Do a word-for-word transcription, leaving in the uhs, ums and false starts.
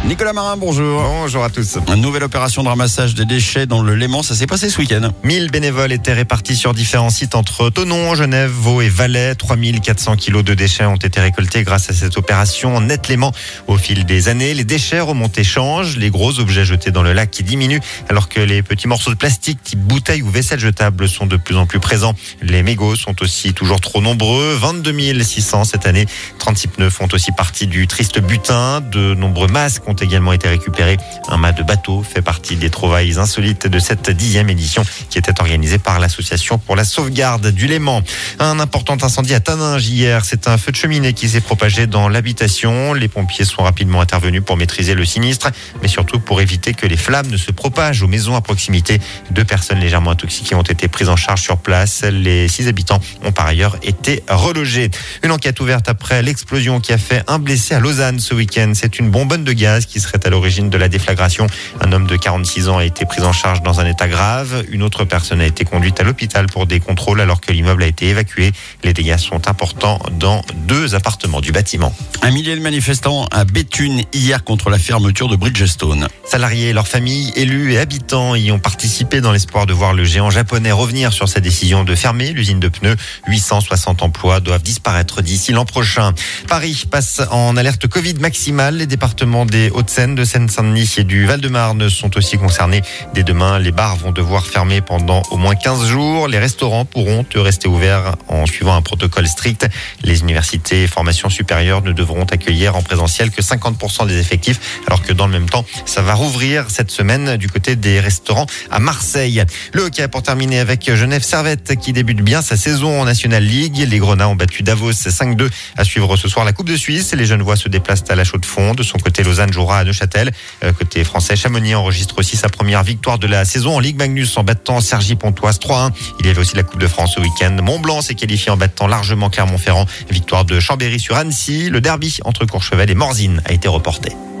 Nicolas Marin, bonjour. Bonjour à tous. Une nouvelle opération de ramassage des déchets dans le Léman, ça s'est passé ce week-end. mille bénévoles étaient répartis sur différents sites entre Thonon, Genève, Vaud et Valais. trois mille quatre cents kilos de déchets ont été récoltés grâce à cette opération Net Léman. Au fil des années, les déchets remontés changent, les gros objets jetés dans le lac qui diminuent, alors que les petits morceaux de plastique type bouteilles ou vaisselle jetable sont de plus en plus présents. Les mégots sont aussi toujours trop nombreux, vingt-deux mille six cents cette année. trente-six pneus font aussi partie du triste butin. De nombreux masques ont également été récupérés. Un mât de bateau fait partie des trouvailles insolites de cette dixième édition qui était organisée par l'association pour la sauvegarde du Léman. Un important incendie à Taninges hier. C'est un feu de cheminée qui s'est propagé dans l'habitation. Les pompiers sont rapidement intervenus pour maîtriser le sinistre, mais surtout pour éviter que les flammes ne se propagent aux maisons à proximité. Deux personnes légèrement intoxiquées ont été prises en charge sur place. Les six habitants ont par ailleurs été relogés. Une enquête ouverte après l'explosion qui a fait un blessé à Lausanne ce week-end. C'est une bonbonne de gaz qui serait à l'origine de la déflagration. Un homme de quarante-six ans a été pris en charge dans un état grave. Une autre personne a été conduite à l'hôpital pour des contrôles alors que l'immeuble a été évacué. Les dégâts sont importants dans deux appartements du bâtiment. Un millier de manifestants à Béthune hier contre la fermeture de Bridgestone. Salariés, leurs familles, élus et habitants y ont participé dans l'espoir de voir le géant japonais revenir sur sa décision de fermer l'usine de pneus. huit cent soixante emplois doivent disparaître d'ici l'an prochain. Paris passe en alerte Covid maximale. Les départements des Hauts-de-Seine, de Seine-Saint-Denis et du Val-de-Marne sont aussi concernés. Dès demain, les bars vont devoir fermer pendant au moins quinze jours. Les restaurants pourront rester ouverts en suivant un protocole strict. Les universités et formations supérieures ne devront accueillir en présentiel que cinquante pour cent des effectifs, alors que dans le même temps, ça va rouvrir cette semaine du côté des restaurants à Marseille. Le hockey pour terminer avec Genève Servette qui débute bien sa saison en National League. Les Grenats ont battu Davos cinq deux. À suivre ce soir la Coupe de Suisse. Les Genevois se déplacent à la Chaux-de-Fonds. De son côté, Lausanne jouera à Neuchâtel. Euh, côté français, Chamonix enregistre aussi sa première victoire de la saison en Ligue Magnus en battant Cergy-Pontoise trois un. Il y avait aussi la Coupe de France ce week-end. Mont-Blanc s'est qualifié en battant largement Clermont-Ferrand. Victoire de Chambéry sur Annecy. Le derby entre Courchevel et Morzine a été reporté.